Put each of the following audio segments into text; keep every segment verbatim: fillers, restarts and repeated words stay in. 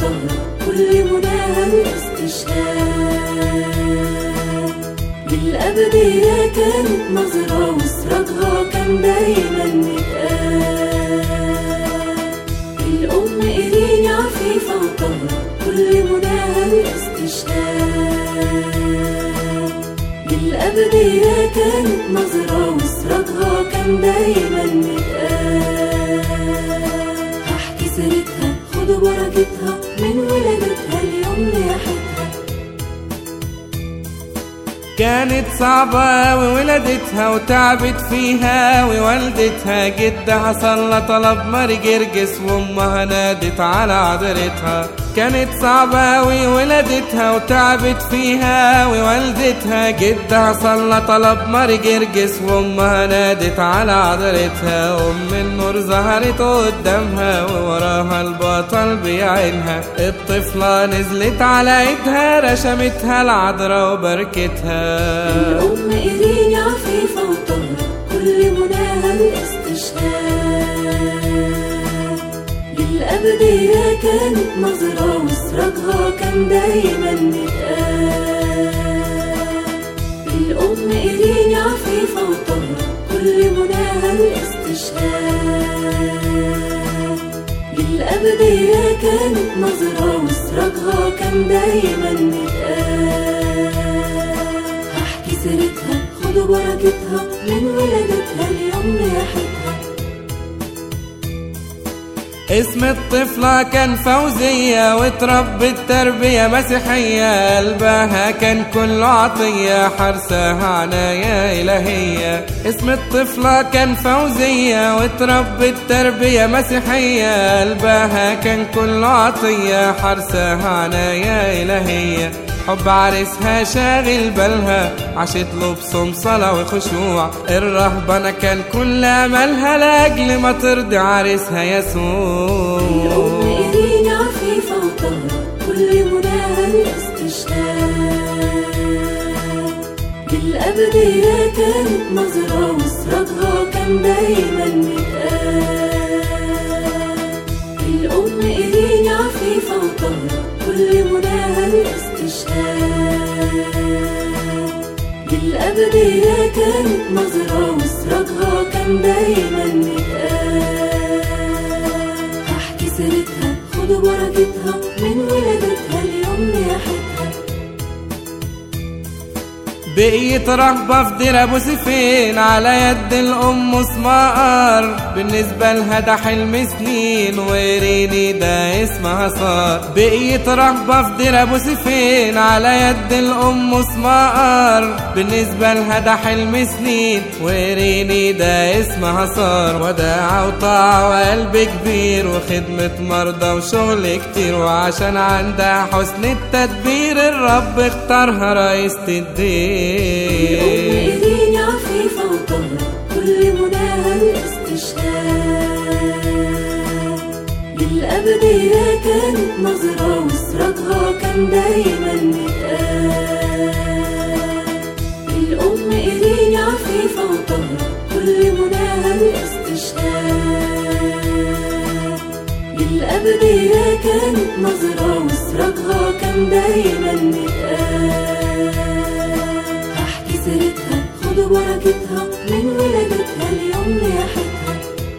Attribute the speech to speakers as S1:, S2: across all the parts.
S1: وطهرة كل مناها الاستشهاد. بالأبدية كانت نظرة وسرادها كان دايما متقال. الأم إيرين عفيفة وطهرة كل مناها الاستشهاد. بالأبدية كانت نظرة وسرادها كان دايما متقال. هحكي سيرتها خدوا بركتها من ولادتها اليوم ليحتها.
S2: كانت صعبة وولدتها وتعبت فيها ووالدتها، جدها صلى طلب ماري جرجس وامها نادت على عذرتها. كانت صعبة وولدتها وتعبت فيها ووالدتها، جدها صلى طلب ماري جرجس وامها نادت على عذرتها. ام النور ظهرت قدامها ووراها البطل بيعينها، الطفلة نزلت على ايدها رشمتها العذراء وبركتها.
S1: الأم إيرين عفيفة وطهرة كل مناها الاستشهاد. بالأبدية كانت نظرة وسرادها كان دايما متقال. الأم إيرين عفيفة وطهرة كل مناها الاستشهاد. بالأبدية كانت نظرة وسرادها كان دايما متقال. سيرتها خدوا بركتها من ولادتها اليوم ليحتها.
S2: اسم الطفلة كان فوزية وتربت تربية مسيحية، قلبها كان كله عطية حرسها عناية إلهية. اسم الطفلة كان فوزية وتربت تربية مسيحية، قلبها كان كله عطية حرسها عناية إلهية. حب عريسها شاغل بالها عاشت له بصوم صلاة وخشوع، الرهبنة كان كل أملها لأجل ما ترضي عريسها يسوع.
S1: الأم إيرين عفيفة وطهرة كل مناها الاستشهاد. بالأبدية كانت نظرة وسرادها كان دايما متقال. الأم إيرين عفيفة وطهرة كل مناها الاستشهاد. بالأبدية كانت نظرة وسرادها كان دايما متقال. هحكي سيرتها خدوا بركتها من ولادتها اليوم ليحتها.
S2: بقيت رهبة في دير ابو سيفين على يد الام مسمار، بالنسبة لها ده حلم سنين وإيريني ده اسمها صار. بقيت رهبة في دير ابو سيفين على يد الام مسمار، بالنسبة لها ده حلم سنين وإيريني ده اسمها صار. وداعة وطاعة وقلب كبير وخدمة مرضى وشغل كتير، وعشان عندها حسن التدبير الرب اختارها رئيسة الدين.
S1: الأم إيرين عفيفة وطهرة كل مناها الاستشهاد. بالأبدية كانت نظرة وسرادها كان دايما متقال. الأم إيرين عفيفة وطهرة كل مناها الاستشهاد. بالأبدية كانت نظرة وسرادها كان دايما متقال. سيرتها خدوا بركتها من ولادتها اليوم ليحتها.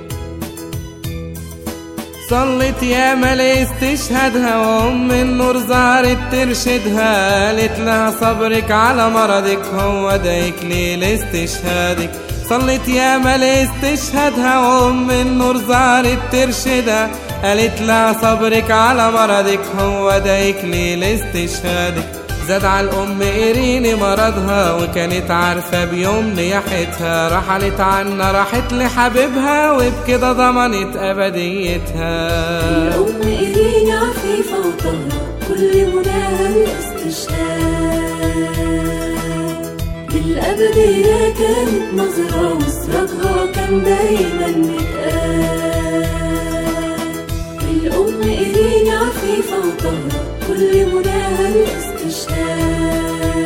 S2: صلت ياما لاستشهادها وام النور ظهرت ترشدها، قالت لها صبرك على مرضك هو ده يكليل استشهادك. صلت ياما لاستشهادها وام النور ظهرت ترشدها، قالت لها صبرك على مرضك هو ده يكليل استشهادك. زاد على الأم إيرين مرضها وكانت عارفة بيوم نياحتها، رحلت عنا راحت لحبيبها وبكده ضمنت أبديتها.
S1: الأم إيرين عفيفة وطهرة كل مناها الاستشهاد. بالأبدية كانت نظرة وسرادها كان دايما متقال. الأم إيرين عفيفة وطهرة كل مناها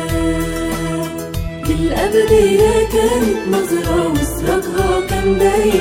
S1: الاستشهاد. بالأبدية كانت نظرة وسرادها كان دايما